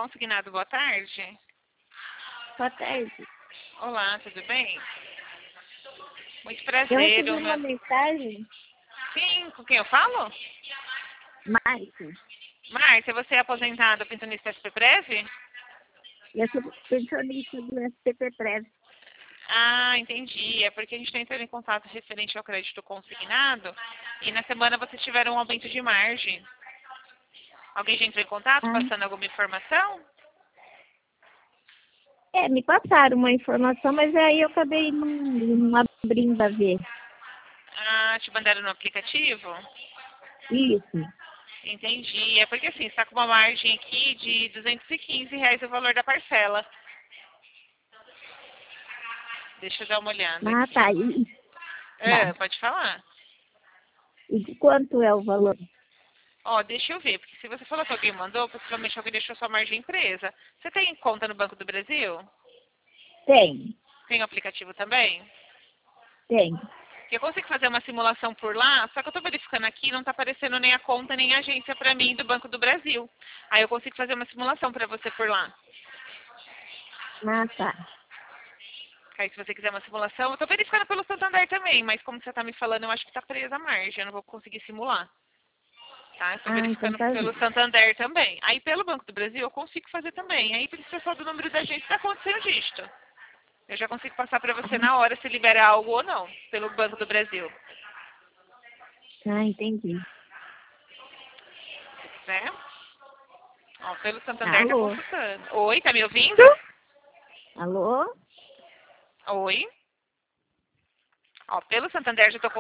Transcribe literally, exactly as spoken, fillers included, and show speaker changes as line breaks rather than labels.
Consignado, boa tarde.
Boa tarde.
Olá, tudo bem? Muito
Eu
prazer.
recebi
o
uma
meu-
mensagem,
Sim, com quem eu falo?
Márcia.
Márcia, você é aposentada pensionista S P Prev?
Eu sou pensionista do S P P Prev.
Ah, entendi. É porque a gente está entrando em contato referente ao crédito consignado e na semana vocês tiveram um aumento de margem. Alguém já entrou em contato
Ah,
passando alguma informação?
é, me passaram uma informação, mas aí eu acabei não, não abrindo a ver.
Ah, te mandaram no aplicativo?
Isso.
Entendi. É porque assim, está com uma margem aqui de duzentos e quinze reais o valor da parcela. Deixa eu dar uma olhada
Ah,
aqui.
tá. E,
É,
tá.
pode falar.
E de quanto é o valor?
Ó, deixa eu ver, porque se você falou que alguém mandou, possivelmente alguém deixou sua margem presa. Você tem conta no Banco do Brasil?
Tem.
Tem o aplicativo também?
Tem.
Eu consigo fazer uma simulação por lá, só que eu tô verificando aqui, não tá aparecendo nem a conta nem a agência pra mim do Banco do Brasil. Aí eu consigo fazer uma simulação pra você por lá.
Ah, tá.
Aí se você quiser uma simulação, eu tô verificando pelo Santander também, mas como você tá me falando, eu acho que tá presa a margem, eu não vou conseguir simular. Tá? Eu tô
Ah, então
verificando
tá
pelo
bem.
Santander também. Aí pelo Banco do Brasil eu consigo fazer também. Aí precisa só do número da agência da conta sem o dígito. Eu já consigo passar pra você na hora se libera algo ou não, pelo Banco do Brasil.
Ah, entendi.
Se quiser. Ó, pelo Santander tá
Alô?
consultando. Oi, tá me ouvindo?
Alô?
Oi. Ó, pelo Santander já tô